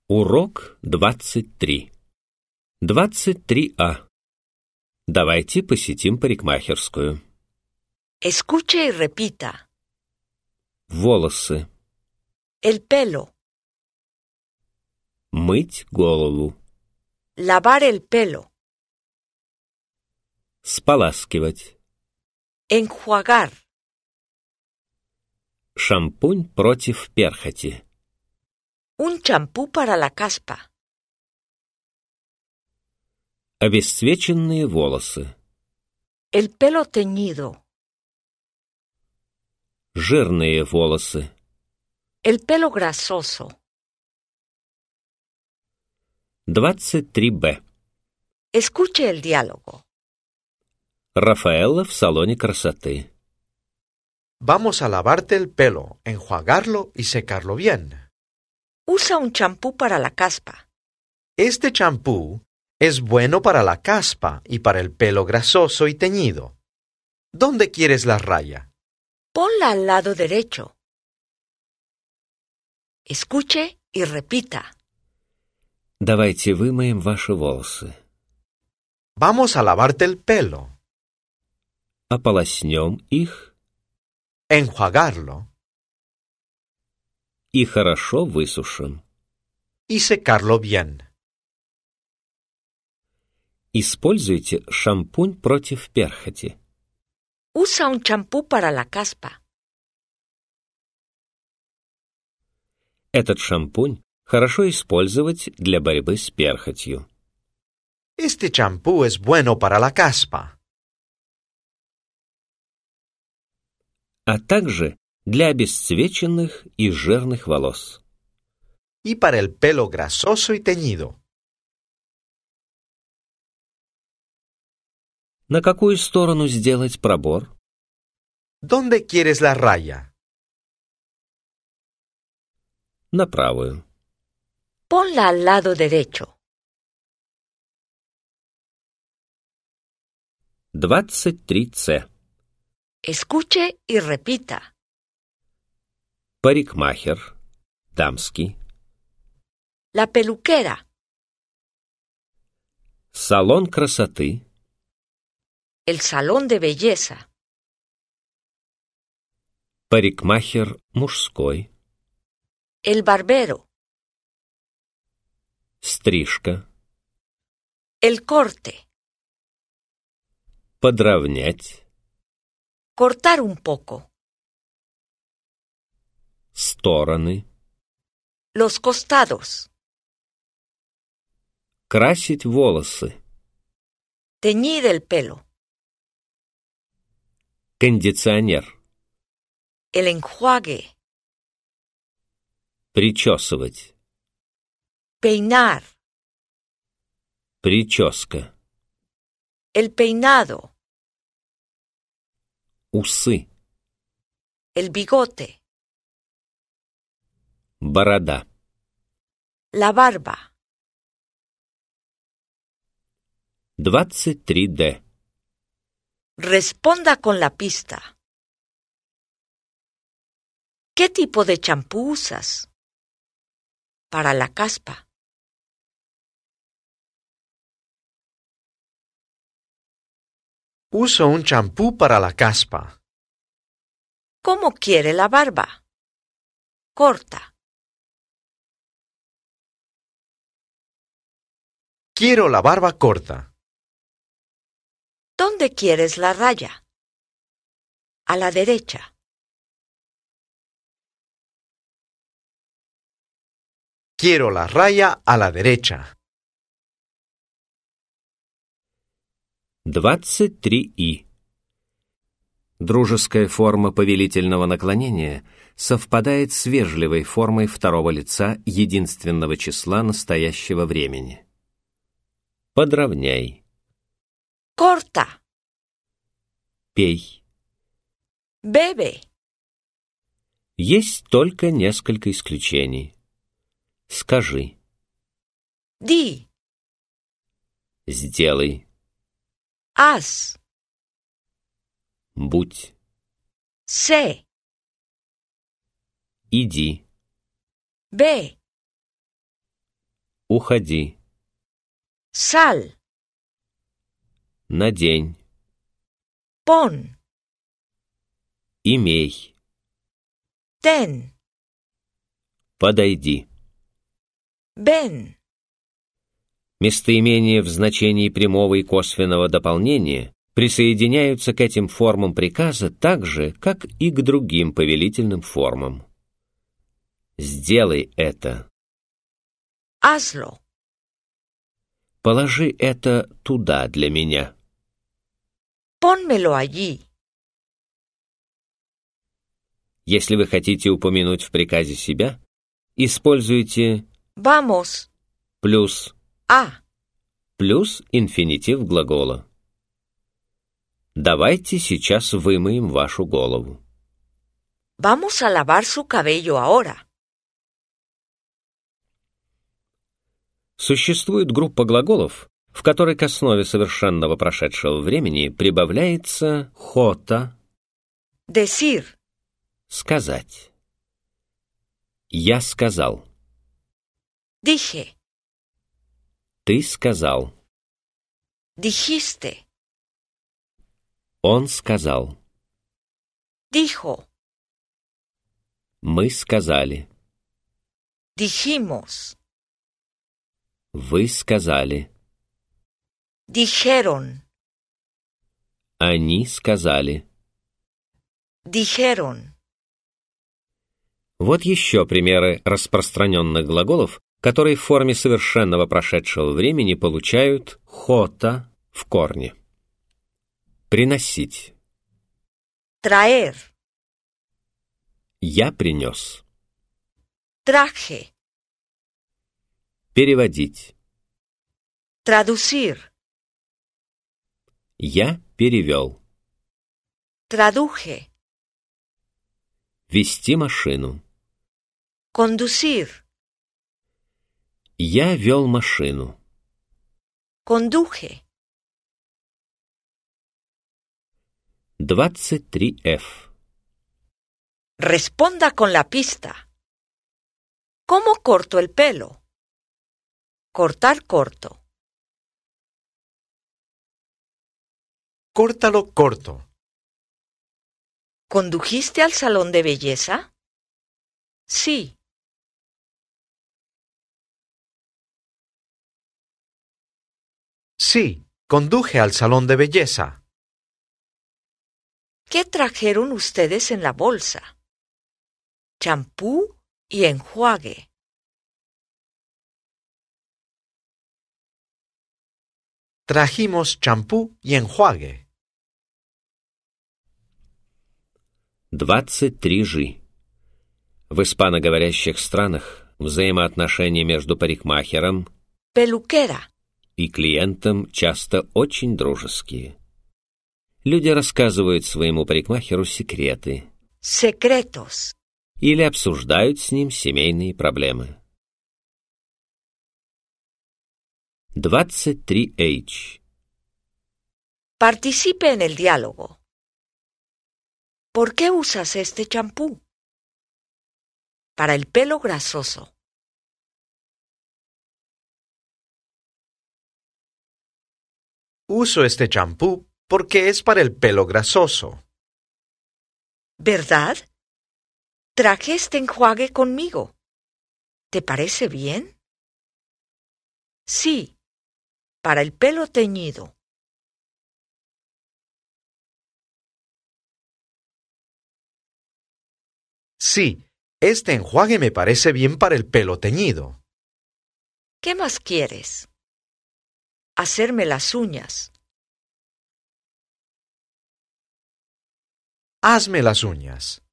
Урок 23. 23А. Давайте посетим парикмахерскую. Escuche y repita. Волосы. El pelo. Мыть голову. Lavar el pelo. Споласкивать. Enjuagar. Шампунь против перхоти. Un champú para la caspa. Обесцвеченные волосы. El pelo teñido. Жирные волосы. El pelo grasoso. 23Б. Escuche el diálogo. Рафаэлла в салоне красоты. Vamos a lavarte el pelo, enjuagarlo y secarlo bien. Usa un champú para la caspa. Este champú es bueno para la caspa y para el pelo grasoso y teñido. ¿Dónde quieres la raya? Ponla al lado derecho. Escuche y repita. Давайте вымоем ваши волосы. Vamos a lavarte el pelo, Ополоснем их enjuagarlo и хорошо высушим. y secarlo bien. Используйте шампунь против перхоти. Usa un champú para la caspa. Этот шампунь хорошо использовать для борьбы с перхотью. Este champú es bueno para la caspa, А также для обесцвеченных и жирных волос. y para el pelo grasoso y teñido. На какую сторону сделать пробор? ¿Dónde quieres la raya? На правую. Ponla al lado derecho. 23С. Escuche y repita. Парикмахер. Дамский. La peluquera. Салон красоты. El salón de belleza. Парикмахер мужской. El barbero. Стрижка. El corte. Подровнять. Cortar un poco. Стороны. Los costados. Красить волосы. Teñir el pelo. Кондиционер. El enjuague. Причесывать. Peinar. Прическа. El peinado. Усы. El bigote. Борода. La barba. 23Д. Responda con la pista. ¿Qué tipo de champú usas? Para la caspa. Uso un champú para la caspa. ¿Cómo quiere la barba? Corta. Quiero la barba corta. ¿Dónde quieres la raya? A la derecha. Quiero la raya a la derecha. 23И. Дружеская форма повелительного наклонения совпадает с вежливой формой второго лица единственного числа настоящего времени. Подровняй. Corta. Пей. Bebe. Есть только несколько исключений. Скажи. Di. Сделай. Haz. Будь. Sé. Иди. Ve. Уходи. Sal. Надень. Pon. Имей. Ten. Подойди. Ven. Местоимения в значении прямого и косвенного дополнения присоединяются к этим формам приказа так же, как и к другим повелительным формам. Сделай это. Hazlo. Положи это туда для меня. Pónmelo allí. Если вы хотите упомянуть в приказе себя, используйте Vamos. плюс A. плюс инфинитив глагола. Давайте сейчас вымоем вашу голову. Vamos a lavar su cabello ahora. Существует группа глаголов, в которой к основе совершенного прошедшего времени прибавляется хота Decir. сказать. Я сказал. Dije. Ты сказал. Dijiste. Он сказал. Dijo. Мы сказали. Dijimos. Вы сказали. Dijeron. Они сказали. Dijeron. Вот еще примеры распространенных глаголов, которые в форме совершенного прошедшего времени получают хота в корне. Приносить. Traer. Я принес. Traje. Переводить. Traducir. Я перевел. Traduje. Вести машину. Conducir. Я вел машину. Conduje. 23F. Responda con la pista. ¿Cómo corto el pelo? Cortar corto. Córtalo corto. ¿Condujiste al salón de belleza? Sí. Sí, conduje al salón de belleza. ¿Qué trajeron ustedes en la bolsa? Champú y enjuague. Trajimos champú y enjuague. 23G. В испаноговорящих странах взаимоотношения между парикмахером Peluquera. и клиентом часто очень дружеские. Люди рассказывают своему парикмахеру секреты Secretos. или обсуждают с ним семейные проблемы. 23H. Participe en el diálogo. ¿Por qué usas este champú? Para el pelo grasoso. Uso este champú porque es para el pelo grasoso. ¿Verdad? Traje este enjuague conmigo. ¿Te parece bien? Sí, para el pelo teñido. Sí, este enjuague me parece bien para el pelo teñido. ¿Qué más quieres? Hacerme las uñas. Hazme las uñas.